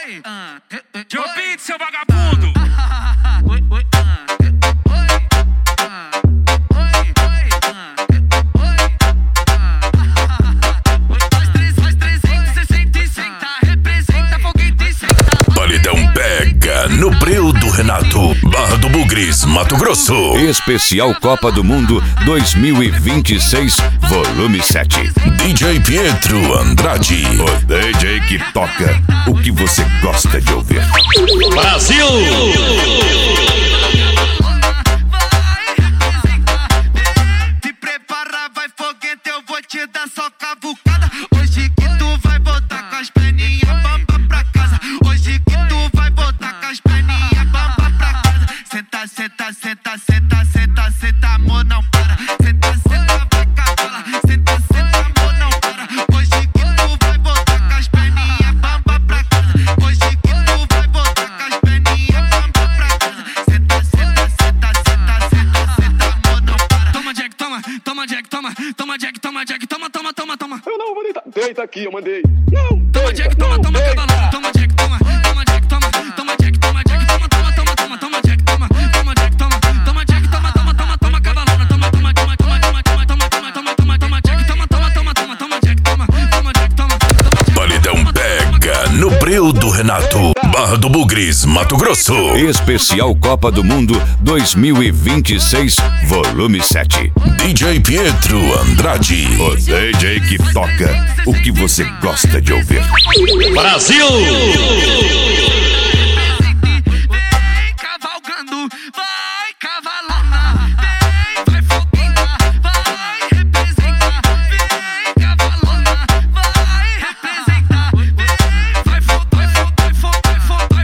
Joe Beat, seu vagabundo. Paredão pega no Breu do Renato, Barra do Bugres, Mato Grosso. Especial Copa do Mundo 2026, volume 7. DJ Pietro Andrade, o DJ que toca o que você gosta de ouvir. Brasil! Se prepara, vai foguete, eu vou te dar só cavucada. Hoje que tu vai voltar com as perninhas bamba pra casa. Hoje que tu vai voltar com as perninhas bamba pra casa. Senta, senta, senta, senta, senta, senta, amor não para. Senta, senta, vai cavalo. Senta, senta, amor não para. Hoje que tu vai voltar com as perninhas bamba pra casa. Hoje que tu vai voltar com as perninhas bamba pra casa. Senta, senta, senta, senta, senta, senta, amor não para. Toma Jack, toma, toma Jack, toma, toma Jack, toma Jack, toma, toma, toma, toma. Eu não vou deitar. Deita aqui, eu mandei. Não, Toma Jack, toma, não, toma, deita. cavalão. Toma Jack, toma, toma Jack, toma, toma Jack, toma Jack, toma, toma, toma, toma, toma Jack, toma, toma Jack, toma, toma Jack, toma, toma, toma, toma, cavalão. Toma, toma, toma, toma, toma, toma, toma, toma, toma, toma, toma Jack, toma, toma, toma, toma, toma Jack, toma, toma Jack, toma, toma. Paredão pega no Breu do Renato, Barra do Bugres, Mato Grosso. Especial Copa do Mundo 2026, volume 7. DJ Pietro Andrade, o DJ que toca o que você gosta de ouvir. Brasil! Vem cavalgando, vai cavalona. Vem, vai foguinha, vai representar. Vem cavalona, vai representar. Vem, vai foguinha, vai foguinha,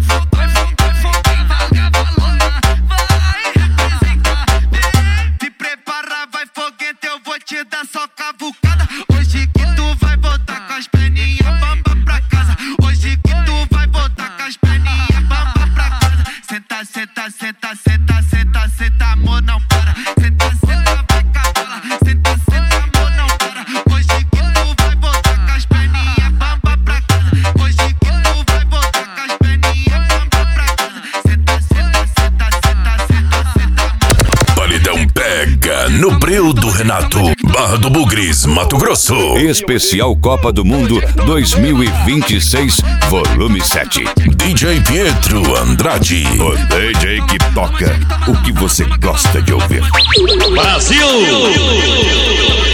cavalona, vai representar. Vem, se prepara, vai foguete, eu vou te dar só cavucada. Hoje que tu vai voltar com as perninhas bamba pra casa. Hoje que tu vai voltar com as perninhas bamba pra casa. Senta, senta, senta, senta, senta, senta, amor não para. Senta, senta, vai cavala. Senta, senta, amor não para. Hoje que tu vai voltar com as perninhas bamba pra casa. Hoje que tu vai voltar com as perninhas bamba pra casa. Senta, senta, senta, senta, senta, senta, amor não para. Paredão pega no Breu do Renato, Barra do Bugres, Mato Grosso. Especial Copa do Mundo 2026, volume 7. DJ Pietro Andrade, o DJ que toca o que você gosta de ouvir. Brasil!